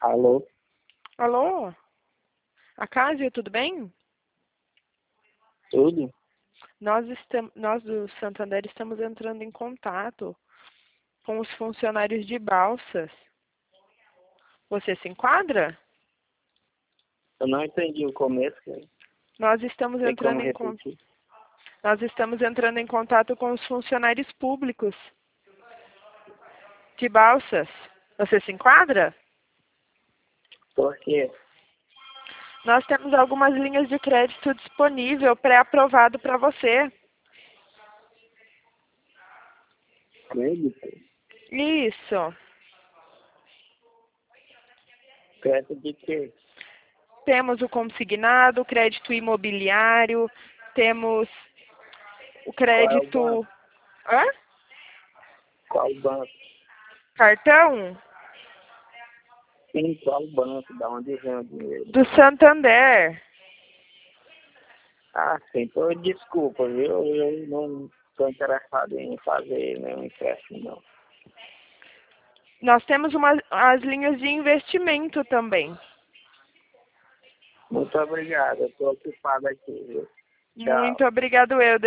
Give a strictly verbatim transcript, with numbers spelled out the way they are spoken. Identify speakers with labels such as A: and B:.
A: Alô?
B: Alô? Acásia, tudo bem?
A: Tudo?
B: Nós, estamos, nós do Santander estamos entrando em contato com os funcionários de Balsas. Você se enquadra?
A: Eu não entendi o começo. Né?
B: Nós estamos
A: Tem como
B: entrando em con-
A: repetir?
B: nós estamos entrando em contato com os funcionários públicos de Balsas. Você se enquadra?
A: Por quê?
B: Nós temos algumas linhas de crédito disponível, pré-aprovado para você.
A: Crédito?
B: Isso.
A: Crédito de quê?
B: Temos o consignado, o crédito imobiliário, temos o
A: Qual é o banco?
B: crédito... Hã?
A: Qual o banco?
B: Cartão?
A: Sim, qual o banco? Da onde vem o dinheiro?
B: Do Santander.
A: Ah, sim. Pô, desculpa, viu? Eu não estou interessado em fazer nenhum empréstimo, não.
B: Nós temos uma, as linhas de investimento também.
A: Muito obrigado. Eu estou ocupado aqui, viu? Tchau.
B: Muito obrigado, eu.